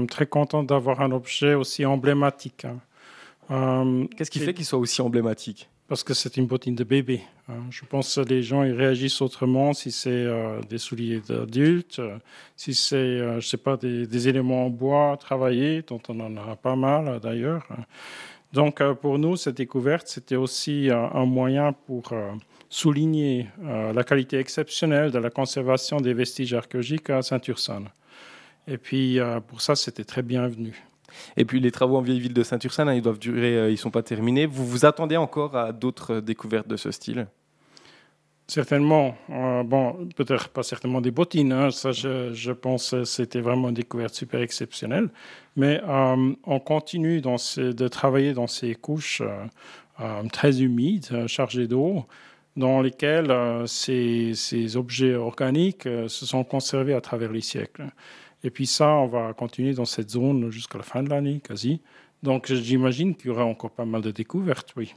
très content d'avoir un objet aussi emblématique, hein. Qu'est-ce qui fait qu'il soit aussi emblématique? Parce que c'est une bottine de bébé, hein. Je pense que les gens ils réagissent autrement si c'est des souliers d'adultes, si c'est, je sais pas, des éléments en bois travaillés, dont on en a pas mal d'ailleurs. Donc pour nous, cette découverte, c'était aussi un moyen pour souligner la qualité exceptionnelle de la conservation des vestiges archéologiques à Saint-Ursanne. Et puis pour ça, c'était très bienvenu. Et puis les travaux en vieille ville de Saint-Ursanne, ils doivent durer, ils sont pas terminés. Vous vous attendez encore à d'autres découvertes de ce style? Certainement. Bon, peut-être pas certainement des bottines, hein, ça je pense que c'était vraiment une découverte super exceptionnelle. Mais on continue de travailler dans ces couches très humides, chargées d'eau, dans lesquelles ces objets organiques se sont conservés à travers les siècles. Et puis ça, on va continuer dans cette zone jusqu'à la fin de l'année, quasi. Donc j'imagine qu'il y aura encore pas mal de découvertes, oui.